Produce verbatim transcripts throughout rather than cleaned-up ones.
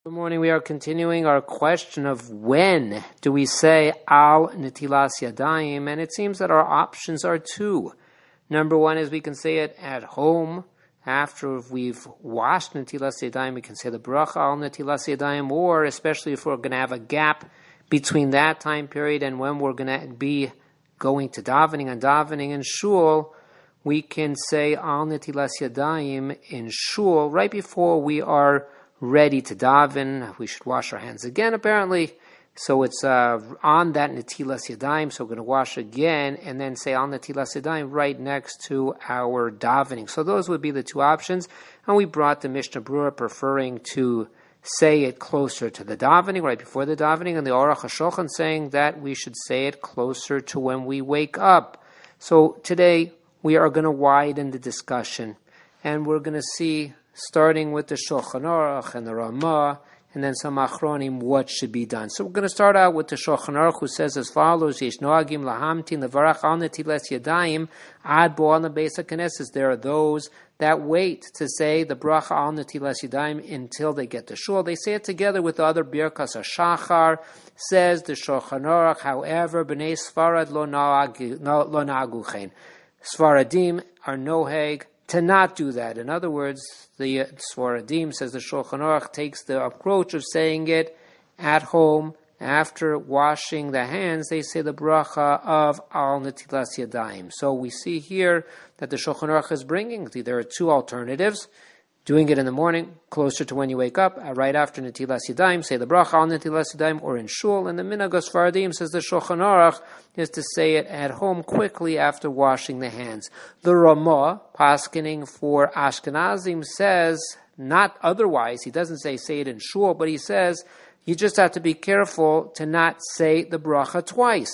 Good morning. We are continuing our question of when do we say Al Netilas Yadayim, and it seems that our options are two. Number one is we can say it at home after we've washed Netilas Yadayim. We can say the bracha Al Netilas Yadayim, or especially if we're going to have a gap between that time period and when we're going to be going to davening and davening in shul, we can say Al Netilas Yadayim in shul right before we are ready to daven. We should wash our hands again, apparently. So it's uh, on that Netilas Yadayim, so we're going to wash again, and then say Al Netilas Yadayim right next to our davening. So those would be the two options. And we brought the Mishnah Berurah preferring to say it closer to the davening, right before the davening, and the Aruch HaShulchan saying that we should say it closer to when we wake up. So today we are going to widen the discussion, and we're going to see, starting with the Shulchan Aruch and the Ramah, and then some Achronim, what should be done. So we're going to start out with the Shulchan Aruch, who says as follows: Yesh noagim lahamtin levarach al netilas yadayim ad bo al beis haKnesses. There are those that wait to say the bracha al netilas yadayim until they get to shul. They say it together with the other birkas hashachar. Says the Shulchan Aruch, however, b'nei Sfarad lo na'agu chen. Sfaradim are noheg to not do that. In other words, the Sfaradim, says the Shulchan Aruch, takes the approach of saying it at home after washing the hands. They say the bracha of Al Netilas Yadayim. So we see here that the Shulchan Aruch is bringing, there are two alternatives. Doing it in the morning, closer to when you wake up, right after Netilas Yadayim, say the bracha Al Netilas Yadayim, or in shul. And the minhag Sfaradim, says the Shulchan Aruch, is to say it at home quickly after washing the hands. The Ramah, paskening for Ashkenazim, says not otherwise. He doesn't say say it in shul, but he says you just have to be careful to not say the bracha twice.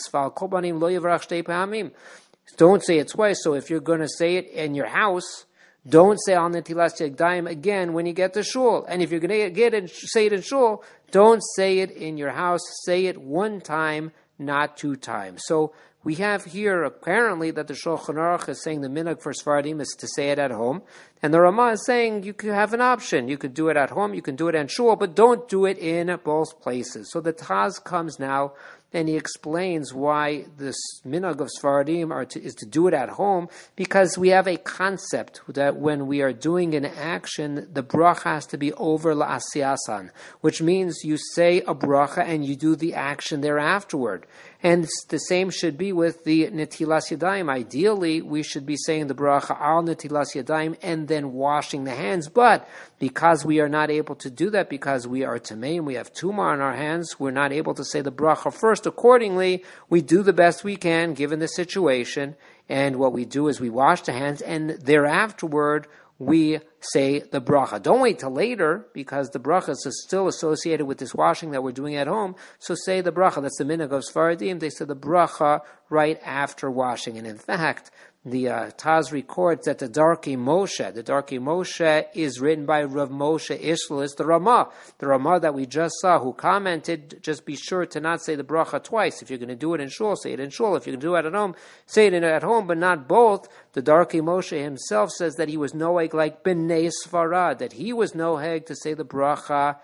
Don't say it twice. So if you're going to say it in your house, don't say Al Netilas Yadayim again when you get to shul. And if you're going to get it, say it in shul, don't say it in your house. Say it one time, not two times. So we have here apparently that the Shulchan Aruch is saying the minhag for Sfaradim is to say it at home. And the Ramah is saying you could have an option. You could do it at home, you can do it in shul, but don't do it in both places. So the Taz comes now and he explains why this minhag of Sfaradim are to, is to do it at home, because we have a concept that when we are doing an action, the bracha has to be over la'asiyasan, which means you say a bracha and you do the action there afterward. And the same should be with the Netilas Yadayim. Ideally, we should be saying the bracha al Netilas Yadayim and then washing the hands. But because we are not able to do that, because we are tamei and we have tumah on our hands, we're not able to say the bracha first. Accordingly, we do the best we can given the situation. And what we do is we wash the hands, and thereafterward we say the bracha. Don't wait till later, because the bracha is still associated with this washing that we're doing at home. So say the bracha. That's the minhag of Sfaradim. They say the bracha right after washing. And in fact, the uh, Taz records that the Darkei Moshe, the Darkei Moshe is written by Rav Moshe Ishlis, the Ramah. The Ramah that we just saw, who commented, just be sure to not say the bracha twice. If you're going to do it in shul, say it in shul. If you're going to do it at home, say it at home, but not both. The Darkei Moshe himself says that he was noheg like B'nei Sfarad, that he was noheg to say the bracha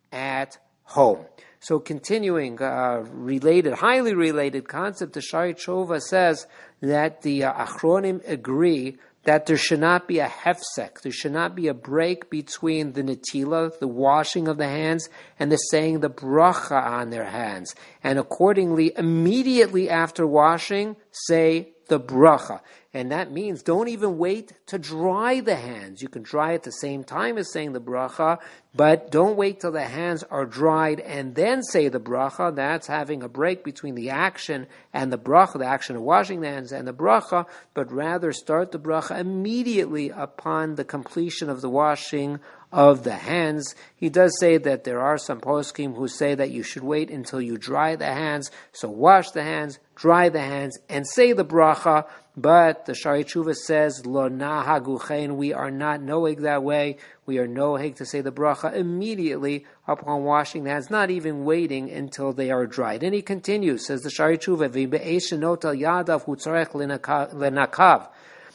at home. So continuing, uh, related, highly related concept, the Shari Chova says that the uh, Achronim agree that there should not be a hefsek, there should not be a break between the netila, the washing of the hands, and the saying the bracha on their hands. And accordingly, immediately after washing, say the bracha. And that means don't even wait to dry the hands. You can dry at the same time as saying the bracha, but don't wait till the hands are dried and then say the bracha. That's having a break between the action and the bracha, the action of washing the hands and the bracha, but rather start the bracha immediately upon the completion of the washing of the hands. He does say that there are some poskim who say that you should wait until you dry the hands. So wash the hands, dry the hands, and say the bracha. But the Shari Tshuva says, Lo nahagu chen, we are not noheg that way. We are noheg to say the bracha immediately upon washing the hands, not even waiting until they are dried. And he continues, says the Shari Tshuva, V'be'esh notal yadav hu tzarech lenakav.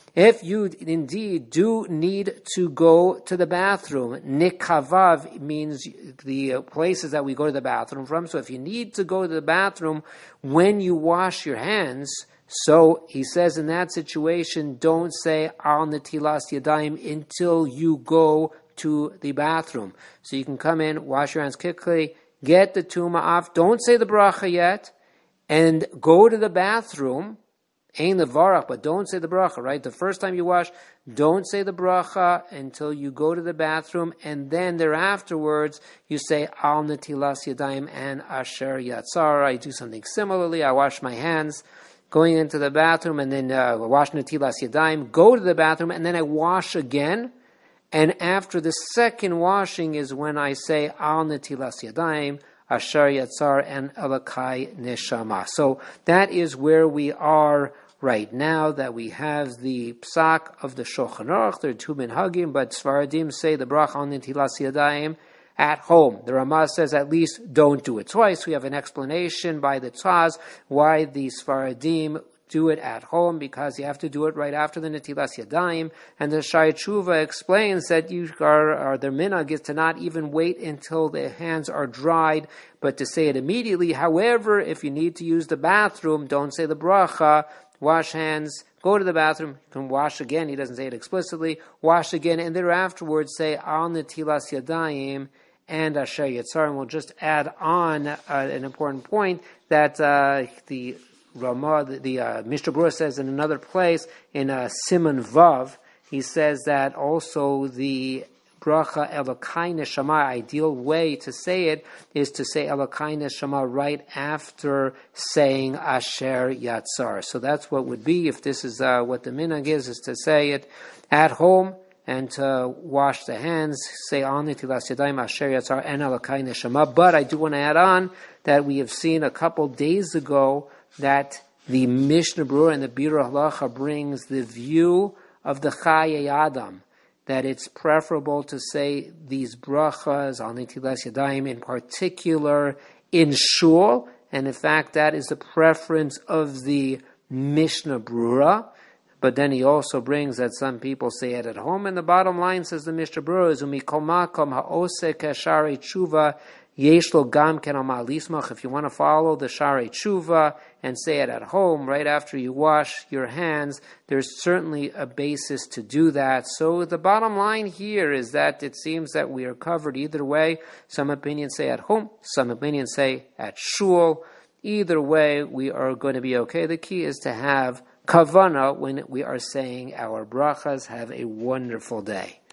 If you indeed do need to go to the bathroom, nikavav means the places that we go to the bathroom from. So if you need to go to the bathroom when you wash your hands, so he says in that situation, don't say al netilas yadayim until you go to the bathroom. So you can come in, wash your hands quickly, get the tuma off, don't say the bracha yet, and go to the bathroom. Ein levarach, but don't say the bracha, right? The first time you wash, don't say the bracha until you go to the bathroom, and then thereafterwards you say al netilas yadayim and asher yatzar. I do something similarly. I wash my hands going into the bathroom, and then uh, wash netilas yadayim, go to the bathroom, and then I wash again. And after the second washing is when I say al netilas yadayim, asher yatzar, and elakai neshama. So that is where we are right now, that we have the psak of the Shulchan Aruch. There are two minhagim, but Sfaradim say the bracha al netilas yadayim at home. The Ramah says at least don't do it twice. We have an explanation by the Taz why the Sfaradim do it at home, because you have to do it right after the netilas yadayim. And the Shai Tshuva explains that you are, or the minhag is to not even wait until the hands are dried, but to say it immediately. However, if you need to use the bathroom, don't say the bracha, wash hands, go to the bathroom, you can wash again. He doesn't say it explicitly. Wash again, and thereafterwards say al netilas yadayim and asher yatzar. And we'll just add on uh, an important point that uh, the Ramah, the, the uh, Mishnah Berurah says in another place, in uh, Siman Vav, he says that also the bracha Elokai Neshama, ideal way to say it is to say Elokai Neshama right after saying Asher Yatzar. So that's what would be, if this is uh, what the minhag is, is to say it at home and to wash the hands, say Al Netilas Yadayim Asher Yatzar and Elokai Neshama. But I do want to add on that we have seen a couple days ago that the Mishnah Berurah and the Biur Halacha brings the view of the Chayei Adam, that it's preferable to say these brachas, al netilas yadayim, in particular in shul, and in fact that is the preference of the Mishnah Berurah. But then he also brings that some people say it at home, and the bottom line, says the Mishnah Berurah, is umikol makom ha'oseh kasharei tshuva yesh lo gam ken al ma'al yismach. If you want to follow the Sharei Tshuva and say it at home right after you wash your hands, there's certainly a basis to do that. So the bottom line here is that it seems that we are covered either way. Some opinions say at home, some opinions say at shul. Either way, we are going to be okay. The key is to have kavana when we are saying our brachas. Have a wonderful day.